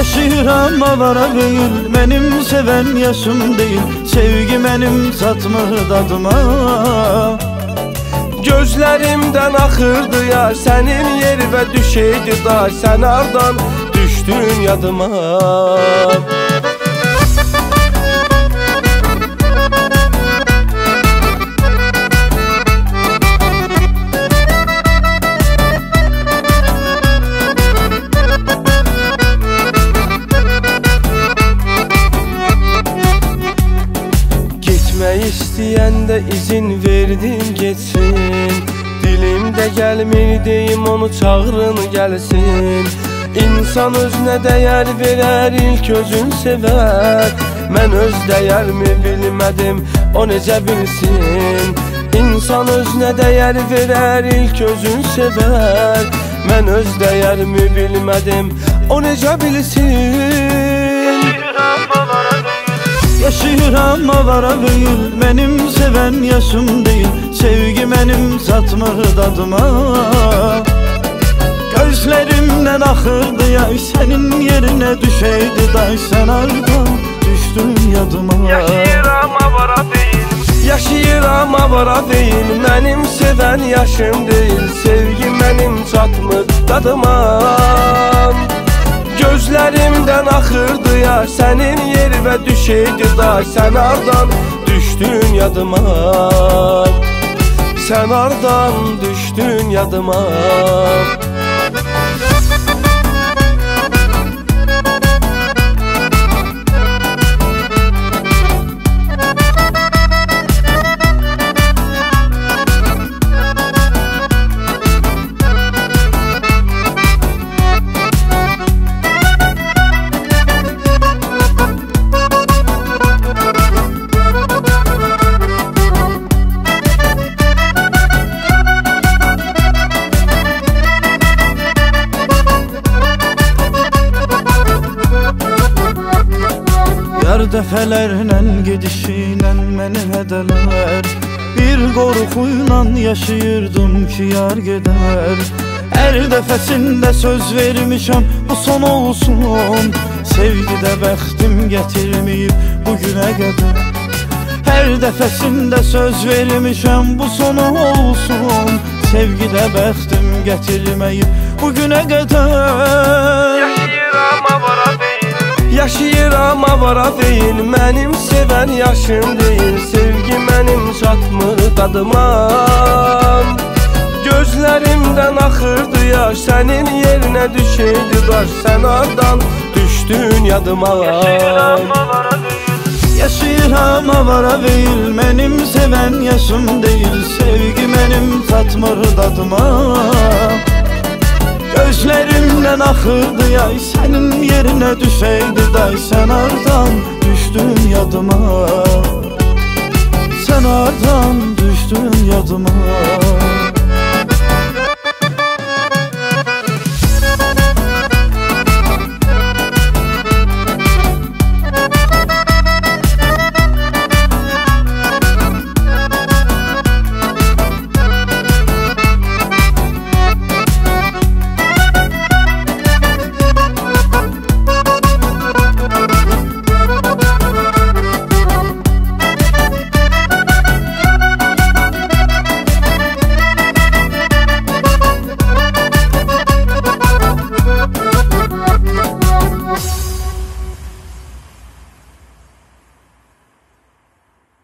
Yaşayıram avara değil, mənim sevən yaşım değil. Sevgi mənim çatmır dadıma. Gözlərimdən axırdı ya sənin yeri və düşeydi da. Sən hardan düşdün yadıma. Gitmək istəyəndə izin verdim geçsin. Dilimdə gəlmir deyim onu çağırın gəlsin. İnsan özünə dəyər verər, ilk özün sevər. Mən öz dəyərimi bilmədim, o necə bilsin. İnsan özünə dəyər verər, ilk özün sevər. Mən öz dəyərimi bilmədim, o necə bilsin. Yaşayıram avara değil, mənim sevən yaşım değil. Sevgi mənim çatmır dadıma. Gözlerimden axırdı yay, sənin yerinə düşeydi day. Sən hardan düşdün yadıma. Yaşayıram avara değil, yaşayıram avara değil. Mənim sevən yaşım değil. Sevgi mənim çatmır dadıma. Gözlərimdən axırdı ya sənin yeri və düşeydi da. Sən hardan düşdün yadıma. Sən hardan düşdün yadıma. Yar dəfələrlə gedişinə məni hədələr. Bir qorxuyla yaşayırdım ki yar gedər. Hər dəfəsində söz vermişəm bu son olsun. Sevgidə bəxtim gətirməyib bugünə qədər. Hər dəfəsində söz vermişəm bu son olsun. Sevgidə bəxtim gətirməyib bugünə qədər. Yaşayıram avara değil, yaşayıram avara değil. Mənim sevən yaşım değil. Sevgi mənim çatmır dadıma. Gözlərimdən axırdı yaş, sənin yerinə düşeydi daş. Sən hardan düşdün yadıma. Yaşayıram avara değil, yaşayıram avara değil. Mənim sevən yaşım değil. Sevgi mənim çatmır dadıma. Gözlerimden axırdı yay, sənin yerinə düşeydi day. Sən hardan düşdün yadıma. Sən hardan düşdün yadıma.